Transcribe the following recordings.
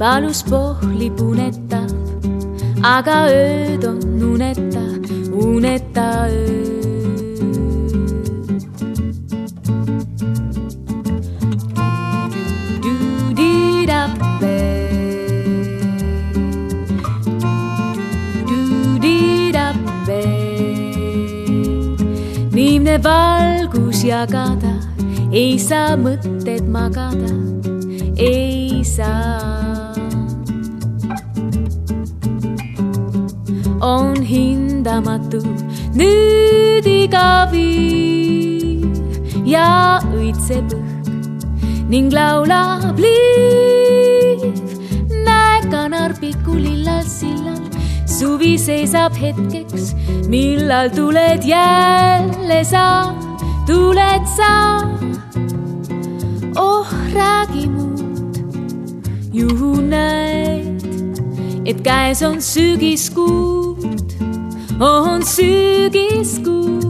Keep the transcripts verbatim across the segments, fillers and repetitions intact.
valus pohli punetab, aga ööd on uneta, uneta ööd. Viimne valgus jagada, ei saa mõtted magada, ei saa. On hindamatu nüüd iga viiv ja õitseb õhk ning laulab liiv. Näe kanarpiku lillal sillal, suvi seisab hetkeks, millal tuled jälle sa, tuled sa. Oh, räägi muud, juhu näed, et käes on sügiskuud, on sügiskuud.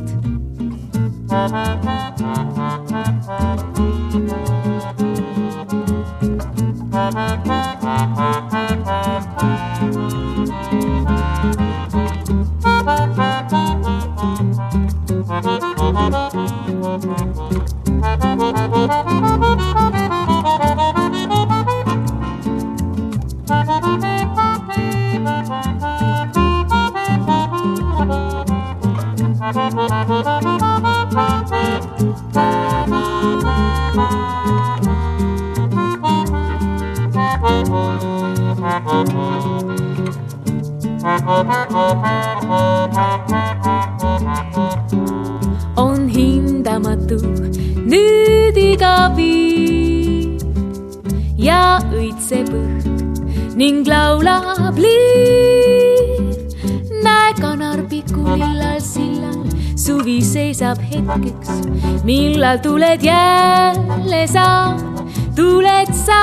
On hindamatu nüüd iga viiv ja õitseb õhk ning laulab liiv. Näe kanarpiku lillal sillal, suvi seisab hetkeks, millal tuled jälle sa, tuled sa.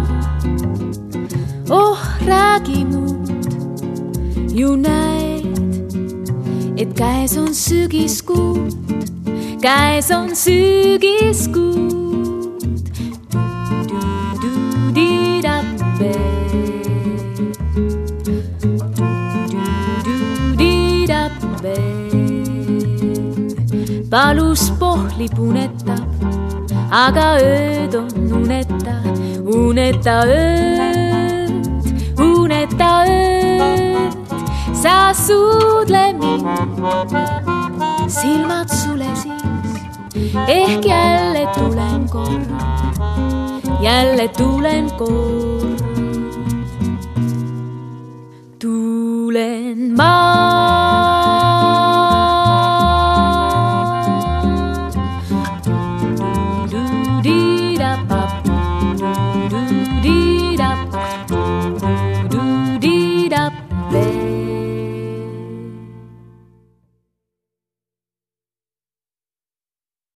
Oh, räägi muud, ju näed, et käes on sügiskuud, käes on sügiskuud. Du-du-di-dabbe, du-du-di-dabbe. Valus pohli punetab, aga ööd on uneta, uneta ööd, uneta ööd. Sa suudle mind, silmad sule siis, ehk jälle tulen korra, jälle tulen korra.